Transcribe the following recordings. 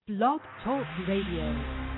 Blog Talk Radio.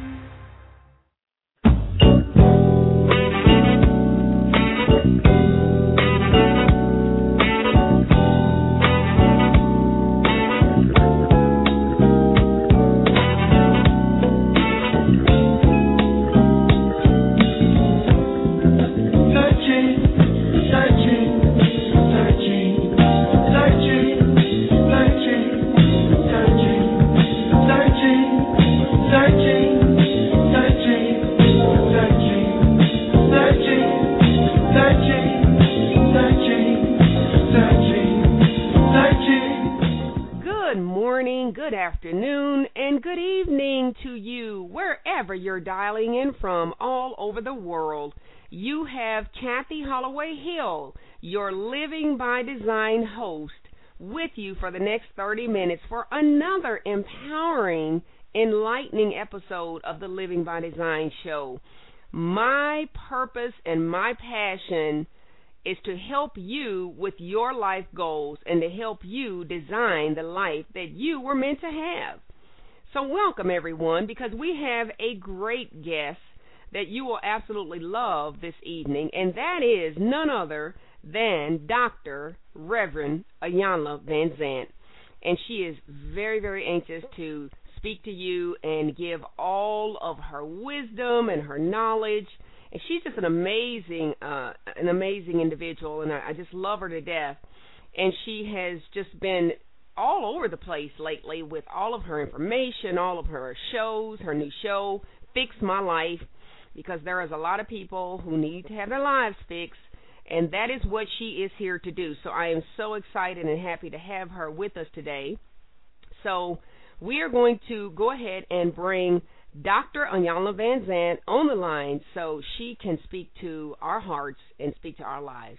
You're dialing in from all over the world. You have Kathy Holloway Hill, your Living by Design host, with you for the next 30 minutes for another empowering, enlightening episode of the Living by Design show. My purpose and my passion is to help you with your life goals and to help you design the life that you were meant to have. So welcome, everyone, because we have a great guest that you will absolutely love this evening, and that is none other than Dr. Reverend Iyanla Vanzant. And she is very, very anxious to speak to you and give all of her wisdom and her knowledge. And she's just an amazing individual, and I just love her to death. And she has just been all over the place lately with all of her information, all of her shows, her new show, Fix My Life, because there is a lot of people who need to have their lives fixed, and that is what she is here to do. So I am so excited and happy to have her with us today. So we are going to go ahead and bring Dr. Iyanla Vanzant on the line so she can speak to our hearts and speak to our lives.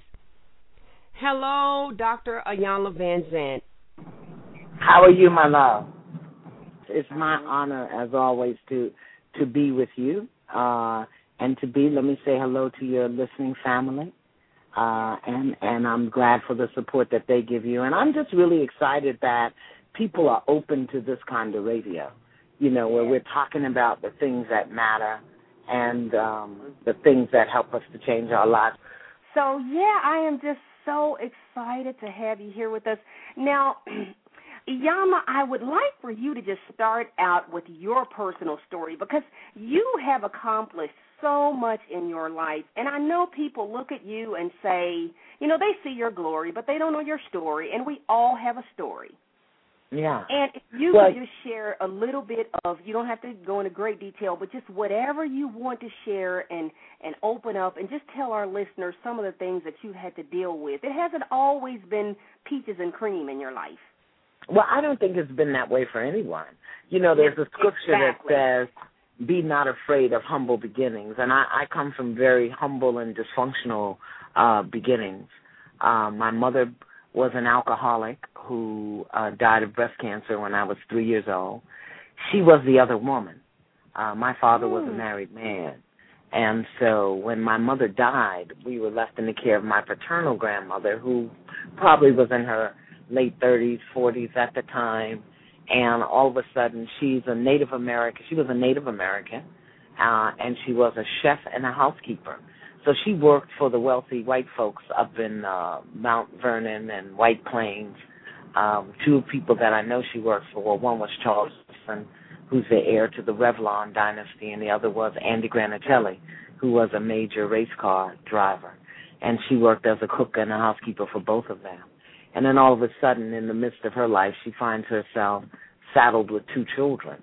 Hello, Dr. Iyanla Vanzant. How are you, my love? It's my honor, as always, to be with you and let me say hello to your listening family. And I'm glad for the support that they give you. And I'm just really excited that people are open to this kind of radio, where we're talking about the things that matter and the things that help us to change our lives. So, I am just so excited to have you here with us. Now, Iyanla, I would like for you to just start out with your personal story because you have accomplished so much in your life. And I know people look at you and say, they see your glory, but they don't know your story. And we all have a story. Yeah. And if you could just share a little bit of, you don't have to go into great detail, but just whatever you want to share and open up and just tell our listeners some of the things that you had to deal with. It hasn't always been peaches and cream in your life. Well, I don't think it's been that way for anyone. There's a scripture that says, be not afraid of humble beginnings. And I come from very humble and dysfunctional beginnings. My mother was an alcoholic who died of breast cancer when I was 3 years old. She was the other woman. My father was a married man. And so when my mother died, we were left in the care of my paternal grandmother, who probably was in her late 30s, 40s at the time. And all of a sudden, she's a Native American. She was a Native American, and she was a chef and a housekeeper. So she worked for the wealthy white folks up in Mount Vernon and White Plains. Two people that I know she worked for, one was Charles Jefferson, who's the heir to the Revlon dynasty, and the other was Andy Granatelli, who was a major race car driver. And she worked as a cook and a housekeeper for both of them. And then all of a sudden, in the midst of her life, she finds herself saddled with two children.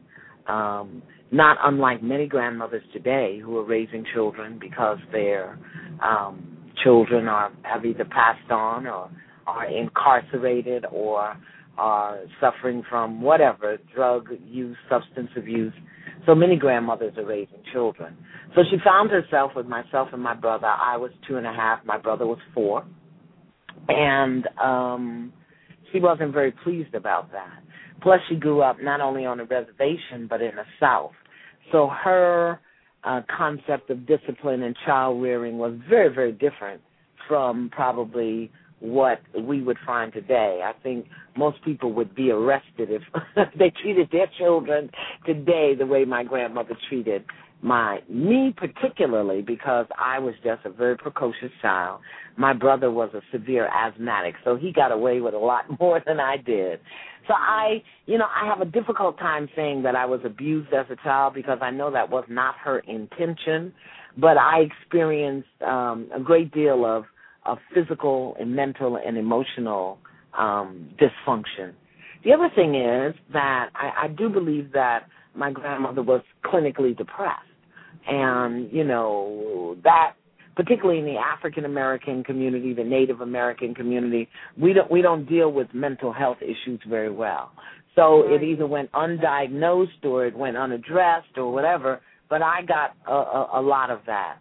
Not unlike many grandmothers today who are raising children because their children have either passed on or are incarcerated or are suffering from whatever, drug use, substance abuse. So many grandmothers are raising children. So she found herself with myself and my brother. I was 2.5. My brother was 4. And she wasn't very pleased about that. Plus, she grew up not only on a reservation but in the South. So her concept of discipline and child rearing was very, very different from probably what we would find today. I think most people would be arrested if they treated their children today the way my grandmother treated me particularly, because I was just a very precocious child. My brother was a severe asthmatic, so he got away with a lot more than I did. So I have a difficult time saying that I was abused as a child, because I know that was not her intention, but I experienced a great deal of physical and mental and emotional dysfunction. The other thing is that I do believe that my grandmother was clinically depressed. And, that particularly in the African American community, the Native American community, we don't deal with mental health issues very well. So it either went undiagnosed or it went unaddressed or whatever, but I got a lot of that.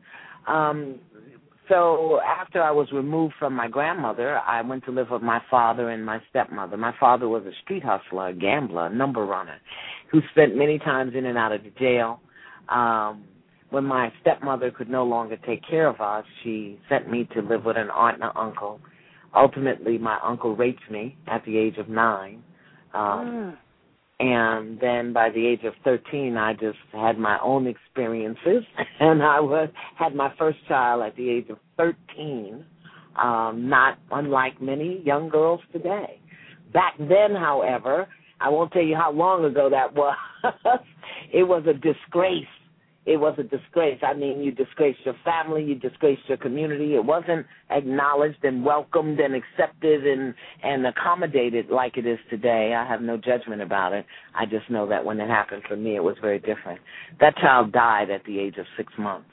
So after I was removed from my grandmother, I went to live with my father and my stepmother. My father was a street hustler, a gambler, a number runner, who spent many times in and out of the jail. When my stepmother could no longer take care of us, she sent me to live with an aunt and an uncle. Ultimately, my uncle raped me at the age of 9. And then by the age of 13, I just had my own experiences, and I had my first child at the age of 13, not unlike many young girls today. Back then, however, I won't tell you how long ago that was, it was a disgrace. It was a disgrace. I mean, you disgraced your family, you disgraced your community. It wasn't acknowledged and welcomed and accepted and accommodated like it is today. I have no judgment about it. I just know that when it happened for me, it was very different. That child died at the age of 6 months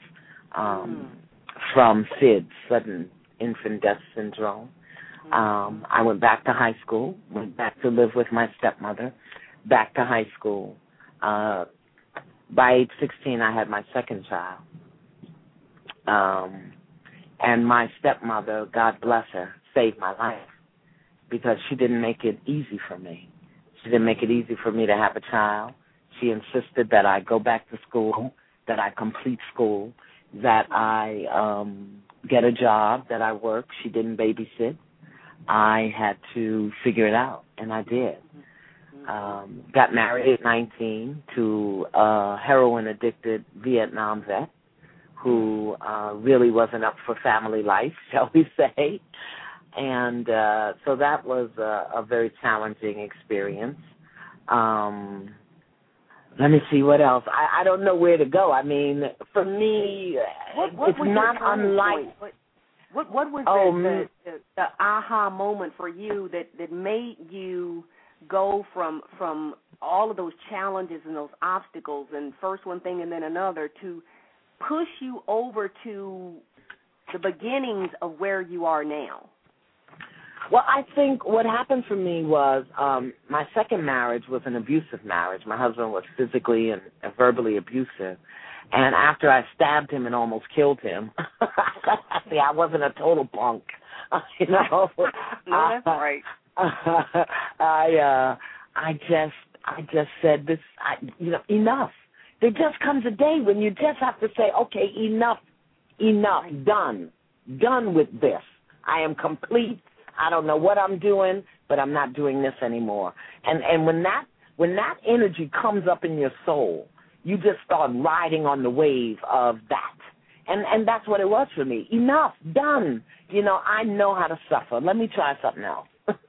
from SIDS, sudden infant death syndrome. I went back to high school, went back to live with my stepmother, back to high school. By age 16, I had my second child. And my stepmother, God bless her, saved my life, because she didn't make it easy for me. She didn't make it easy for me to have a child. She insisted that I go back to school, that I complete school, that I get a job, that I work. She didn't babysit. I had to figure it out, and I did. Got married at 19 to a heroin-addicted Vietnam vet who really wasn't up for family life, shall we say. And so that was a very challenging experience. Let me see what else. I don't know where to go. I mean, for me, what it's not unlike... What was the aha moment for you that made you go from all of those challenges and those obstacles, and first one thing and then another, to push you over to the beginnings of where you are now? Well, I think what happened for me was my second marriage was an abusive marriage. My husband was physically and verbally abusive. And after I stabbed him and almost killed him, see, I wasn't a total punk, you know. No, that's right. I just said this, enough. There just comes a day when you just have to say, okay, enough, done with this. I am complete. I don't know what I'm doing, but I'm not doing this anymore. And when that energy comes up in your soul, you just start riding on the wave of that. And that's what it was for me. Enough, done. I know how to suffer. Let me try something else.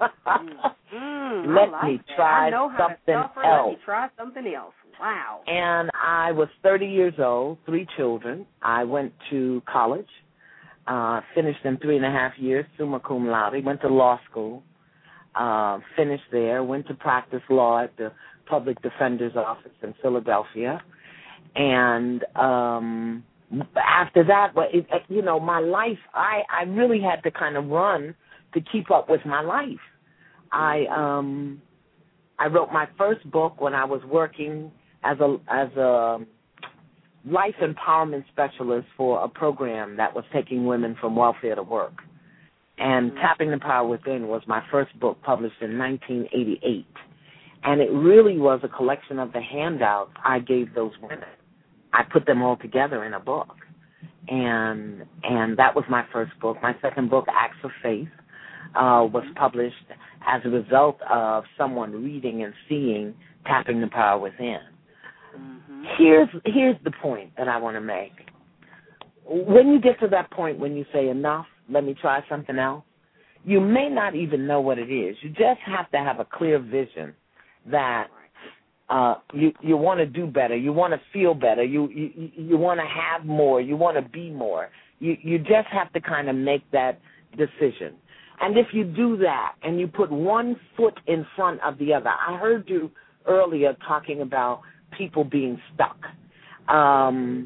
Let me try something else. Wow. And I was 30 years old, 3 children. I went to college, finished in 3.5 years, summa cum laude, went to law school, finished there, went to practice law at the Public Defender's Office in Philadelphia. And after that, my life, I really had to kind of run to keep up with my life. I wrote my first book when I was working as a life empowerment specialist for a program that was taking women from welfare to work. And Tapping the Power Within was my first book, published in 1988. And it really was a collection of the handouts I gave those women. I put them all together in a book. And that was my first book. My second book, Acts of Faith, was published as a result of someone reading and seeing Tapping the Power Within. Mm-hmm. Here's the point that I want to make. When you get to that point when you say, enough, let me try something else, you may not even know what it is. You just have to have a clear vision that you want to do better, you want to feel better, you want to have more, you want to be more. You just have to kind of make that decision. And if you do that and you put one foot in front of the other, I heard you earlier talking about people being stuck. And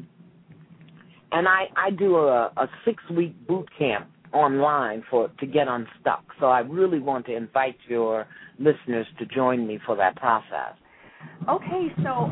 I do a 6-week boot camp online to get unstuck. So I really want to invite your listeners to join me for that process. Okay, so,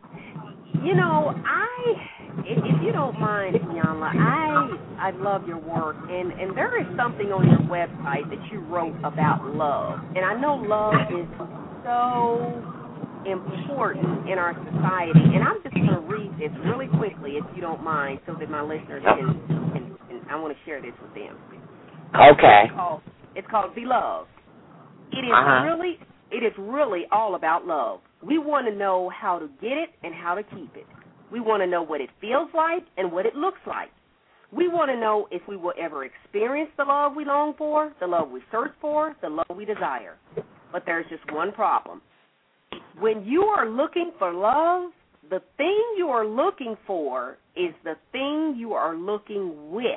if you don't mind, Iyanla, I love your work, and there is something on your website that you wrote about love. And I know love is so important in our society, and I'm just going to read this really quickly, if you don't mind, so that my listeners can I want to share this with them. Okay. It's called Beloved. It is really all about love. We want to know how to get it and how to keep it. We want to know what it feels like and what it looks like. We want to know if we will ever experience the love we long for, the love we search for, the love we desire. But there's just one problem. When you are looking for love, the thing you are looking for is the thing you are looking with.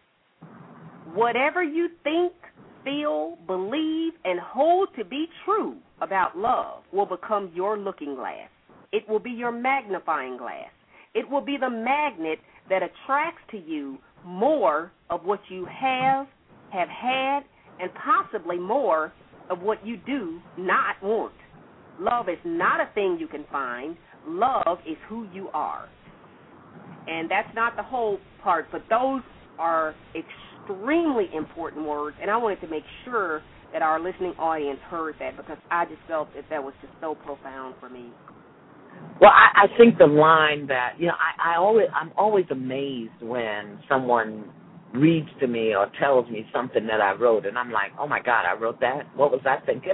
Whatever you think, feel, believe, and hold to be true about love will become your looking glass. It will be your magnifying glass. It will be the magnet that attracts to you more of what you have had, and possibly more of what you do not want. Love is not a thing you can find. Love is who you are. And that's not the whole part, but those are extremely important words, and I wanted to make sure that our listening audience heard that, because I just felt that was just so profound for me. Well, I think the line that, I'm always amazed when someone reads to me or tells me something that I wrote, and I'm like, oh, my God, I wrote that? What was I thinking?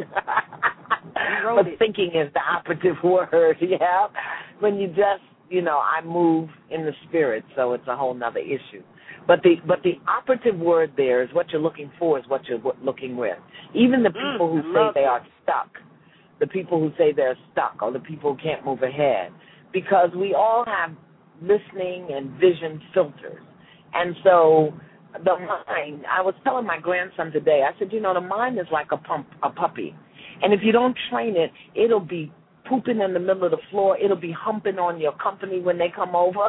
But thinking is the operative word, yeah. When you just, I move in the spirit, so it's a whole nother issue. But the operative word there is what you're looking for is what you're looking with. Even the people who say they are stuck, the people who say they're stuck, or the people who can't move ahead, because we all have listening and vision filters. And so the mind, I was telling my grandson today, I said, the mind is like a puppy. And if you don't train it, it'll be pooping in the middle of the floor. It'll be humping on your company when they come over.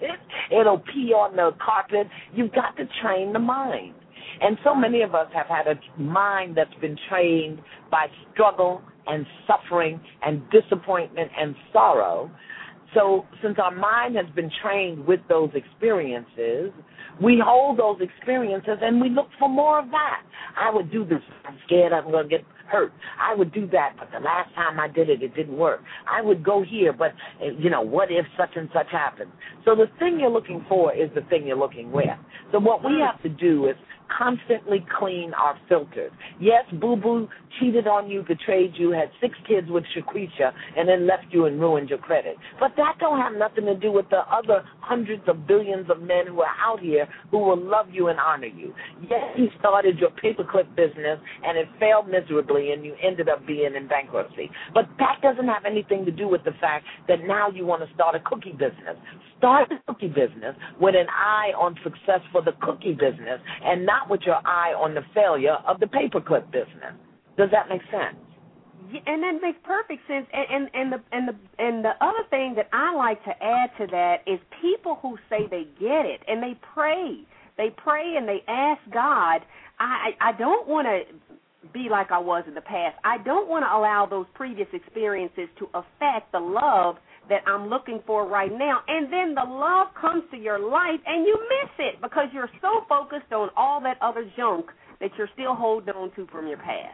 It'll pee on the carpet. You've got to train the mind. And so many of us have had a mind that's been trained by struggle and suffering and disappointment and sorrow. So since our mind has been trained with those experiences, we hold those experiences and we look for more of that. I would do this. I'm scared I'm going to get hurt. I would do that, but the last time I did it, it didn't work. I would go here, but, what if such and such happens? So the thing you're looking for is the thing you're looking with. So what we have to do is constantly clean our filters. Yes, Boo-Boo cheated on you, betrayed you, had 6 kids with Shaquisha, and then left you and ruined your credit. But that don't have nothing to do with the other hundreds of billions of men who are out here who will love you and honor you. Yes, you started your paperclip business, and it failed miserably, and you ended up being in bankruptcy. But that doesn't have anything to do with the fact that now you want to start a cookie business. Start the cookie business with an eye on success for the cookie business and not with your eye on the failure of the paperclip business. Does that make sense? Yeah, and that makes perfect sense. And the other thing that I like to add to that is people who say they get it and they pray. They pray and they ask God. I don't want to be like I was in the past. I don't want to allow those previous experiences to affect the love that I'm looking for right now. And then the love comes to your life and you miss it because you're so focused on all that other junk that you're still holding on to from your past.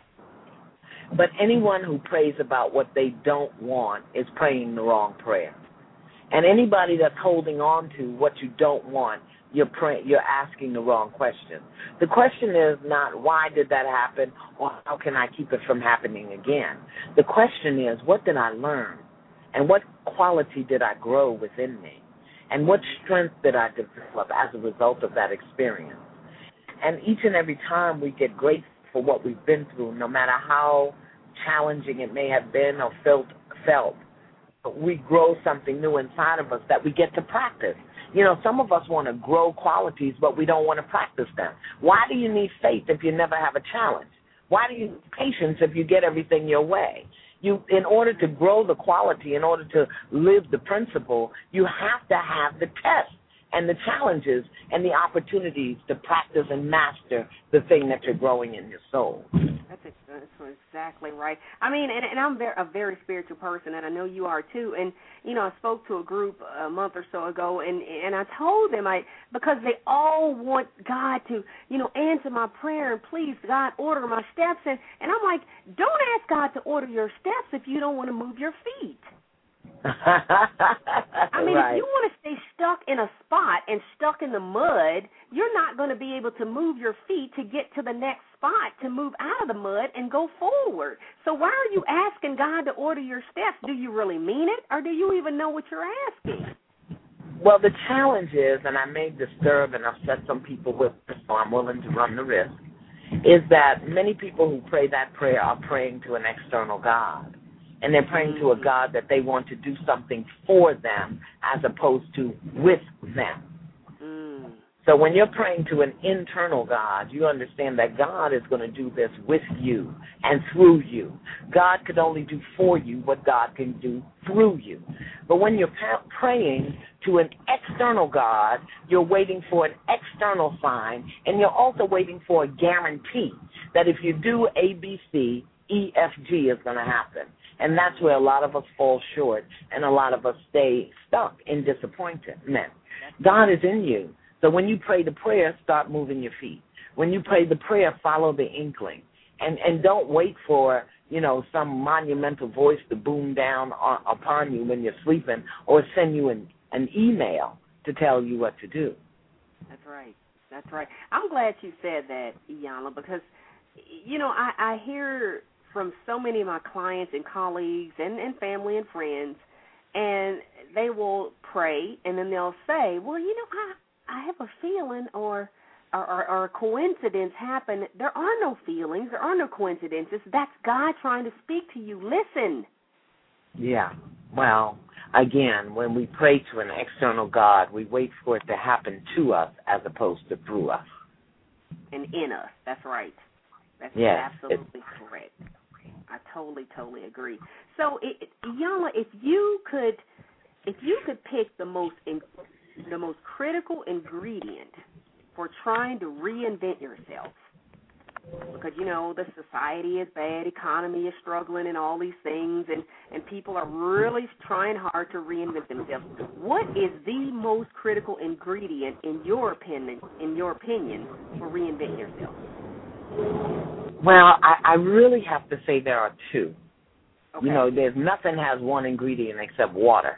But anyone who prays about what they don't want is praying the wrong prayer. And anybody that's holding on to what you don't want, you're asking the wrong question. The question is not why did that happen or how can I keep it from happening again. The question is, what did I learn? And what quality did I grow within me? And what strength did I develop as a result of that experience? And each and every time we get grateful for what we've been through, no matter how challenging it may have been or felt, we grow something new inside of us that we get to practice. You know, some of us want to grow qualities, but we don't want to practice them. Why do you need faith if you never have a challenge? Why do you need patience if you get everything your way? In order to grow the quality, in order to live the principle, you have to have the tests and the challenges and the opportunities to practice and master the thing that you're growing in your soul. That's exactly right. I mean, and I'm a very spiritual person, and I know you are too. And, you know, I spoke to a group a month or so ago, and I told them, because they all want God to, you know, answer my prayer, and please, God, order my steps. And I'm like, don't ask God to order your steps if you don't want to move your feet. I mean, right. If you want to stay stuck in a spot and stuck in the mud, you're not going to be able to move your feet to get to the next spot to move out of the mud and go forward. So why are you asking God to order your steps? Do you really mean it, or do you even know what you're asking? Well, the challenge is, and I may disturb and upset some people with this, so I'm willing to run the risk, is that many people who pray that prayer are praying to an external God. And they're praying to a God that they want to do something for them as opposed to with them. So when you're praying to an internal God, you understand that God is going to do this with you and through you. God could only do for you what God can do through you. But when you're praying to an external God, you're waiting for an external sign, and you're also waiting for a guarantee that if you do A, B, C, E, F, G is going to happen. And that's where a lot of us fall short and a lot of us stay stuck in disappointment. God is in you. So when you pray the prayer, start moving your feet. When you pray the prayer, follow the inkling. And don't wait for, you know, some monumental voice to boom down upon you when you're sleeping or send you an email to tell you what to do. That's right. That's right. I'm glad you said that, Iyanla, because, you know, I hear from so many of my clients and colleagues and family and friends, and they will pray, and then they'll say, well, you know, I have a feeling or a coincidence happened. There are no feelings. There are no coincidences. That's God trying to speak to you. Listen. Yeah. Well, again, when we pray to an external God, we wait for it to happen to us as opposed to through us. And in us. That's right. That's absolutely correct. I totally agree. So, Iyanla, if you could pick the most critical ingredient for trying to reinvent yourself, because, you know, the society is bad, economy is struggling and all these things, and people are really trying hard to reinvent themselves. What is the most critical ingredient, in your opinion, for reinventing yourself? Well, I really have to say there are two. Okay. You know, there's nothing has one ingredient except water.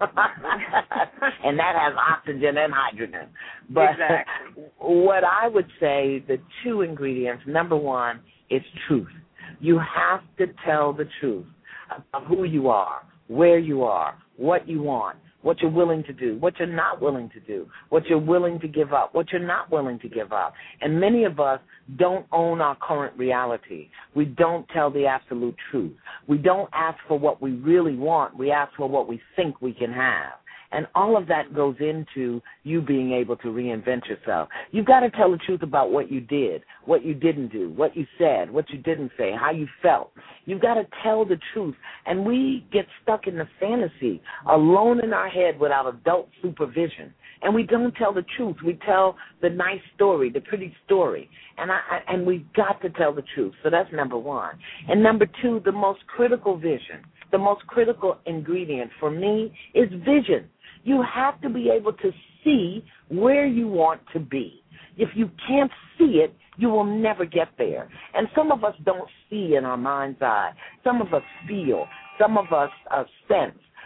And that has oxygen and hydrogen. But exactly. What I would say, the two ingredients, number one, is truth. You have to tell the truth about who you are, where you are, what you want, what you're willing to do, what you're not willing to do, what you're willing to give up, what you're not willing to give up. And many of us don't own our current reality. We don't tell the absolute truth. We don't ask for what we really want. We ask for what we think we can have. And all of that goes into you being able to reinvent yourself. You've got to tell the truth about what you did, what you didn't do, what you said, what you didn't say, how you felt. You've got to tell the truth. And we get stuck in the fantasy, alone in our head without adult supervision. And we don't tell the truth. We tell the nice story, the pretty story. And we've got to tell the truth. So that's number one. And number two, the most critical vision, the most critical ingredient for me is vision. You have to be able to see where you want to be. If you can't see it, you will never get there. And some of us don't see in our mind's eye. Some of us feel. Some of us sense.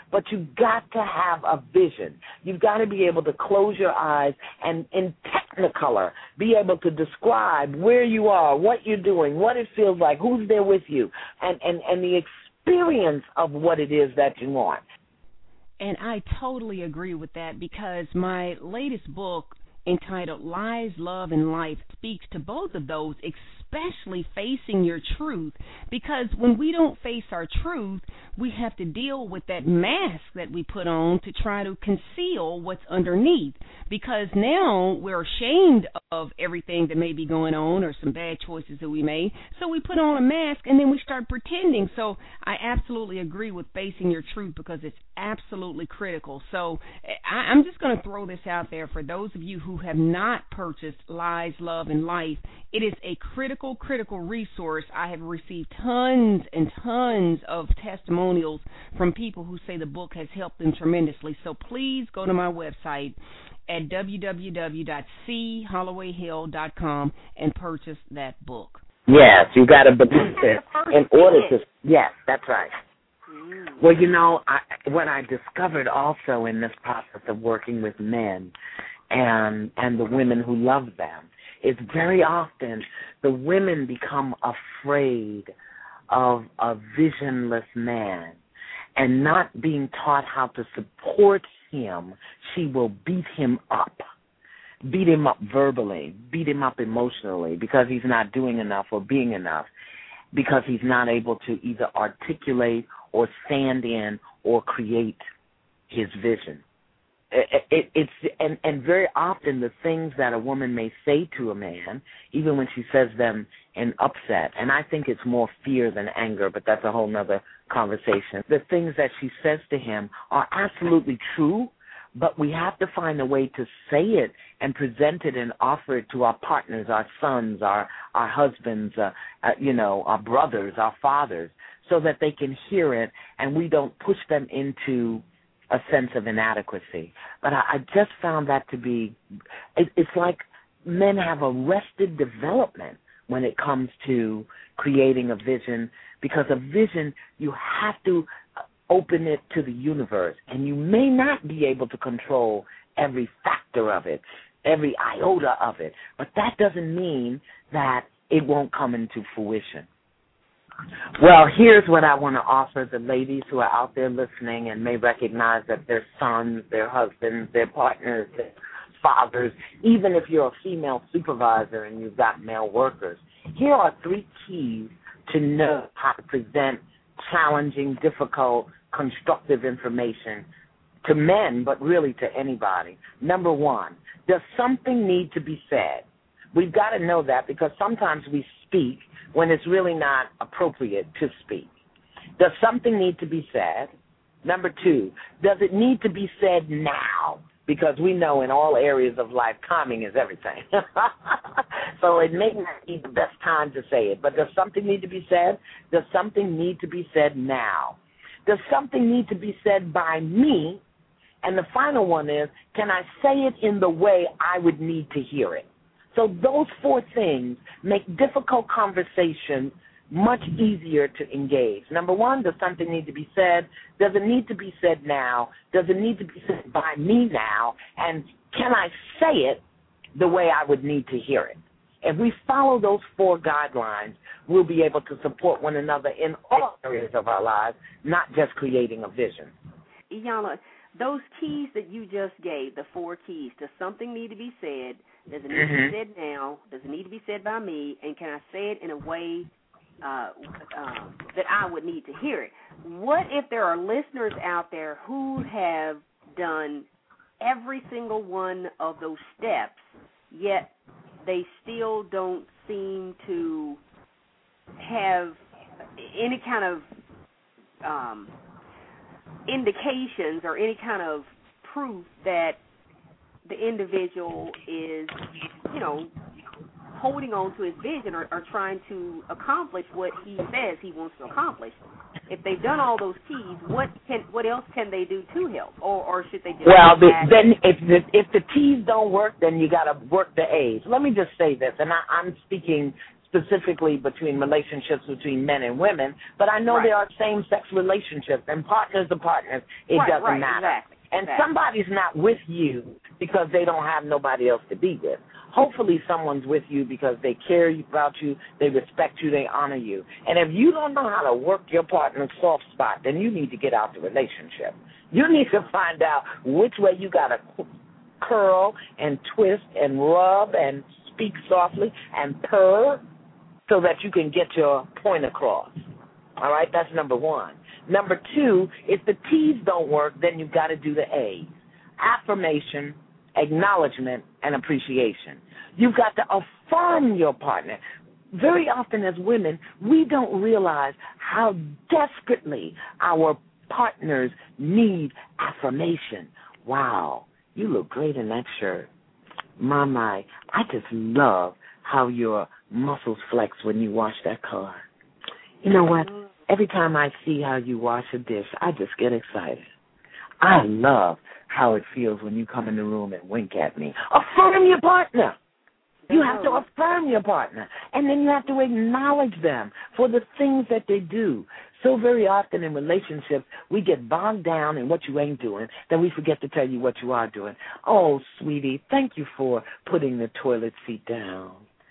but you've got to have a vision. You've got to be able to close your eyes and in Technicolor be able to describe where you are, what you're doing, what it feels like, who's there with you, and the experience of what it is that you want. And I totally agree with that, because my latest book, entitled Lies, Love, and Life, speaks to both of those, especially facing your truth. Because when we don't face our truth, we have to deal with that mask that we put on to try to conceal what's underneath. Because now we're ashamed of everything that may be going on or some bad choices that we made. So we put on a mask and then we start pretending. So I absolutely agree with facing your truth, because it's absolutely critical. So I'm just going to throw this out there for those of you who have not purchased Lies, Love, and Life. It is a critical resource. I have received tons and tons of testimonials from people who say the book has helped them tremendously. So please go to my website at www.chollowayhill.com and purchase that book. Yes, you got to believe it in order to. Yes, that's right. Well, you know, what I discovered also in this process of working with men and the women who love them is very often the women become afraid of a visionless man, and not being taught how to support him, she will beat him up verbally, beat him up emotionally, because he's not doing enough or being enough, because he's not able to either articulate or stand in or create his vision. And very often the things that a woman may say to a man, even when she says them in upset, and I think it's more fear than anger, but that's a whole nother conversation. The things that she says to him are absolutely true, but we have to find a way to say it and present it and offer it to our partners, our sons, our husbands, our brothers, our fathers, so that they can hear it and we don't push them into a sense of inadequacy. But I just found that to be, it's like men have arrested development when it comes to creating a vision, because a vision, you have to open it to the universe, and you may not be able to control every factor of it, every iota of it, but that doesn't mean that it won't come into fruition. Well, here's what I want to offer the ladies who are out there listening and may recognize that their sons, their husbands, their partners, their fathers, even if you're a female supervisor and you've got male workers. Here are 3 keys to know how to present challenging, difficult, constructive information to men, but really to anybody. Number 1, does something need to be said? We've got to know that, because sometimes we speak when it's really not appropriate to speak. Does something need to be said? Number 2, does it need to be said now? Because we know in all areas of life, timing is everything. So it may not be the best time to say it, but does something need to be said? Does something need to be said now? Does something need to be said by me? And the final one is, can I say it in the way I would need to hear it? So those 4 things make difficult conversation much easier to engage. Number 1, does something need to be said? Does it need to be said now? Does it need to be said by me now? And can I say it the way I would need to hear it? If we follow those 4 guidelines, we'll be able to support one another in all areas of our lives, not just creating a vision. Iyanla, those keys that you just gave, the 4 keys, does something need to be said? Does it need to be said now? Does it need to be said by me? And can I say it in a way that I would need to hear it? What if there are listeners out there who have done every single one of those steps, yet they still don't seem to have any kind of indications or any kind of proof that the individual is, holding on to his vision or trying to accomplish what he says he wants to accomplish? If they've done all those keys, what else can they do to help, or should they just? Well, then if the T's don't work, then you got to work the A's. Let me just say this, and I'm speaking specifically between relationships between men and women, but I know Right. there are same-sex relationships, and partners are partners. It Right, doesn't right, matter. exactly, And exactly. somebody's not with you because they don't have nobody else to be with. Hopefully someone's with you because they care about you, they respect you, they honor you. And if you don't know how to work your partner's soft spot, then you need to get out the relationship. You need to find out which way you got to curl and twist and rub and speak softly and purr so that you can get your point across. All right, that's number one. Number two, if the T's don't work, then you've got to do the A's. Affirmation, acknowledgement, and appreciation. You've got to affirm your partner. Very often as women, we don't realize how desperately our partners need affirmation. Wow, you look great in that shirt. My, I just love how your muscles flex when you wash that car. You know what? Every time I see how you wash a dish, I just get excited. I love how it feels when you come in the room and wink at me. Affirm your partner. You have to affirm your partner, and then you have to acknowledge them for the things that they do. So very often in relationships, we get bogged down in what you ain't doing, then we forget to tell you what you are doing. Oh, sweetie, thank you for putting the toilet seat down.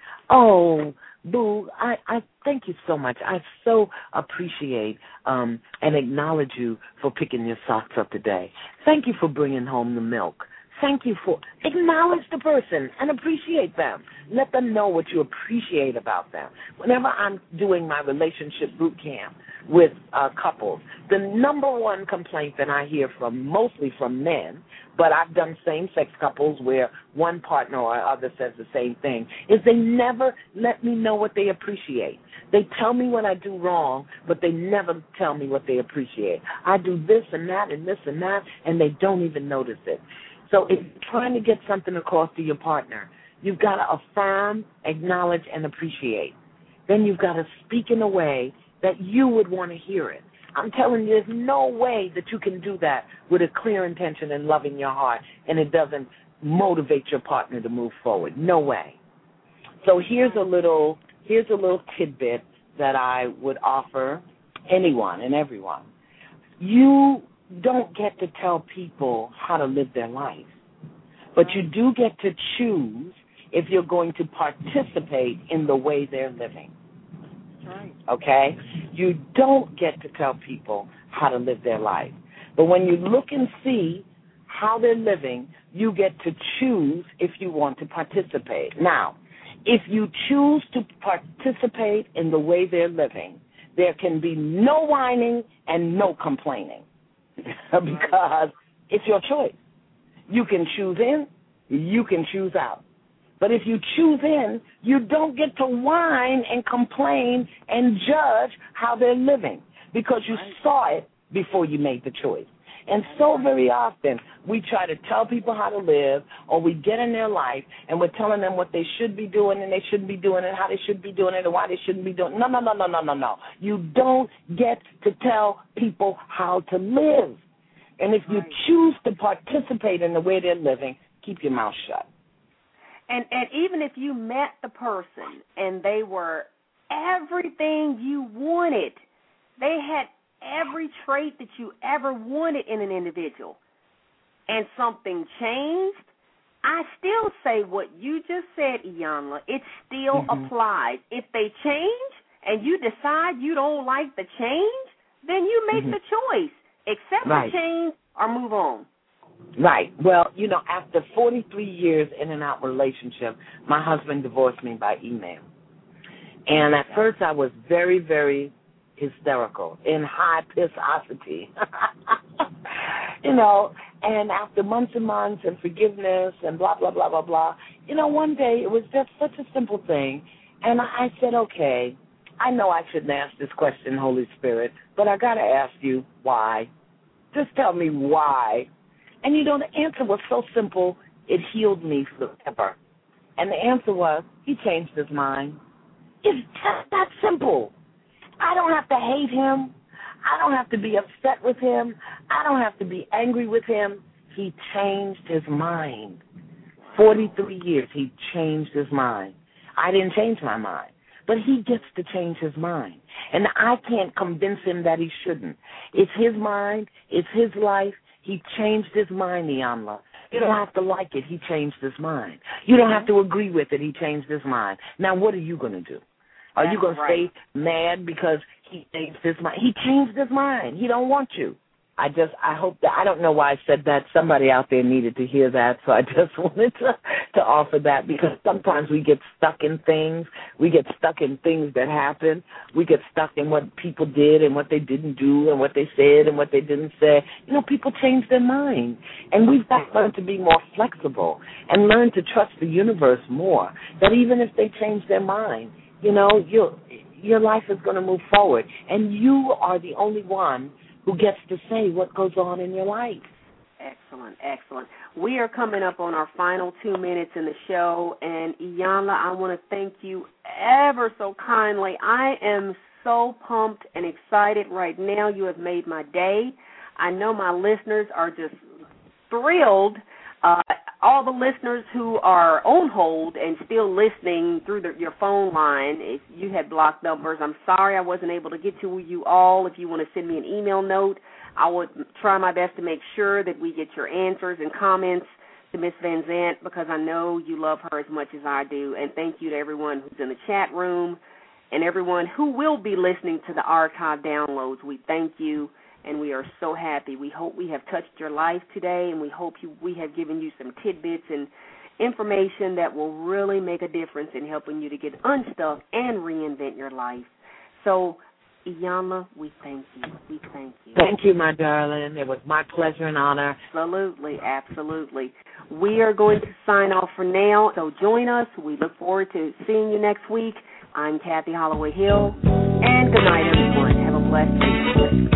Oh, boo, I thank you so much. I so appreciate and acknowledge you for picking your socks up today. Thank you for bringing home the milk. Thank you for acknowledge the person and appreciate them. Let them know what you appreciate about them. Whenever I'm doing my relationship boot camp with couples, the number one complaint that I hear from, mostly from men, but I've done same-sex couples where one partner or other says the same thing, is they never let me know what they appreciate. They tell me what I do wrong, but they never tell me what they appreciate. I do this and that and this and that, and they don't even notice it. So if you're trying to get something across to your partner, you've got to affirm, acknowledge, and appreciate. Then you've got to speak in a way that you would want to hear it. I'm telling you, there's no way that you can do that with a clear intention and love in your heart, and it doesn't motivate your partner to move forward. No way. So here's a little tidbit that I would offer anyone and everyone. You don't get to tell people how to live their life, but you do get to choose if you're going to participate in the way they're living. Right. Okay? You don't get to tell people how to live their life. But when you look and see how they're living, you get to choose if you want to participate. Now, if you choose to participate in the way they're living, there can be no whining and no complaining because it's your choice. You can choose in, you can choose out. But if you choose in, you don't get to whine and complain and judge how they're living because you saw it before you made the choice. And so very often we try to tell people how to live, or we get in their life and we're telling them what they should be doing and they shouldn't be doing it, how they should be doing it and why they shouldn't be doing it. No. You don't get to tell people how to live. And if you choose to participate in the way they're living, keep your mouth shut. And even if you met the person and they were everything you wanted, they had every trait that you ever wanted in an individual, and something changed, I still say what you just said, Iyanla. It still applies. If they change and you decide you don't like the change, then you make the choice. Accept the change or move on. Right. Well, you know, after 43 years in and out relationship, my husband divorced me by email. And at first I was very, very hysterical, in high pissosity. You know, and after months and months and forgiveness and blah, blah, blah, blah, blah, you know, one day it was just such a simple thing. And I said, okay, I know I shouldn't ask this question, Holy Spirit, but I got to ask you why. Just tell me why. And, you know, the answer was so simple, it healed me forever. And the answer was, he changed his mind. It's just that simple. I don't have to hate him. I don't have to be upset with him. I don't have to be angry with him. He changed his mind. 43 years, he changed his mind. I didn't change my mind. but he gets to change his mind. And I can't convince him that he shouldn't. It's his mind. It's his life. He changed his mind, Iyanla. You don't have to like it. He changed his mind. You don't have to agree with it. He changed his mind. Now, what are you going to do? Are you going to stay mad because he changed his mind? He changed his mind. He don't want you. I hope that, I don't know why I said that. Somebody out there needed to hear that, so I just wanted to offer that, because sometimes we get stuck in things. We get stuck in things that happen. We get stuck in what people did and what they didn't do and what they said and what they didn't say. You know, people change their mind, and we've got to learn to be more flexible and learn to trust the universe more, that even if they change their mind, you know, your life is going to move forward, and you are the only one who gets to say what goes on in your life. Excellent, excellent. We are coming up on our final 2 minutes in the show, and Iyanla, I want to thank you ever so kindly. I am so pumped and excited right now. You have made my day. I know my listeners are just thrilled. All the listeners who are on hold and still listening through your phone line, if you had blocked numbers, I'm sorry I wasn't able to get to you all. If you want to send me an email note, I would try my best to make sure that we get your answers and comments to Miss Van Zant, because I know you love her as much as I do. And thank you to everyone who's in the chat room and everyone who will be listening to the archive downloads. We thank you. And we are so happy. We hope we have touched your life today, and we hope we have given you some tidbits and information that will really make a difference in helping you to get unstuck and reinvent your life. So, Iyanla, we thank you. We thank you. Thank you, my darling. It was my pleasure and honor. Absolutely, absolutely. We are going to sign off for now, so join us. We look forward to seeing you next week. I'm Kathy Holloway Hill, and good night, everyone. Have a blessed day.